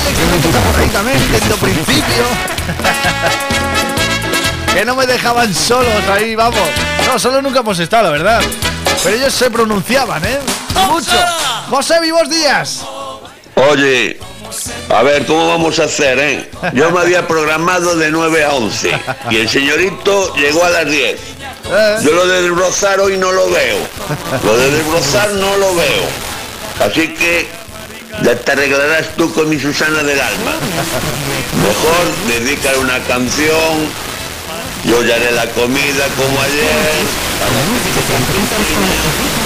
Alexandra que está por ahí también, desde el principio. Que no me dejaban solos ahí, vamos. No, solos nunca hemos estado, la verdad. Pero ellos se pronunciaban, ¿eh? Mucho. José, vivos días. Oye, a ver, ¿cómo vamos a hacer, eh? Yo me había programado de 9 a 11 y el señorito llegó a las 10. Yo lo de desbrozar hoy no lo veo. Lo de desbrozar no lo veo. Así que ya te arreglarás tú con mi Susana del alma. Mejor dedicar una canción. Yo ya haré la comida como ayer.